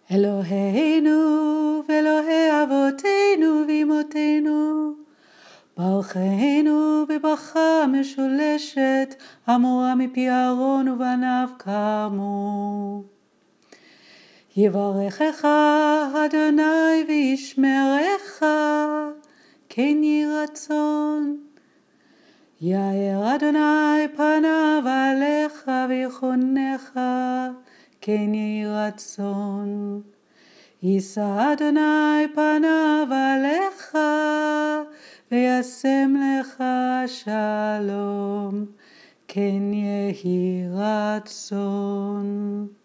אלוהינו ואלוהי אבותינו ואמותינו, ברכנו בברכה משולשת אמורה מפי אהרון ובניו כאמור. יברכך אדוני וישמרך, כן יהי רצון. יאר אדוני פניו עליך ויחונך, כן יהי רצון. יישא אדוני פניו עליך וישם לך שלום, כן יהי רצון.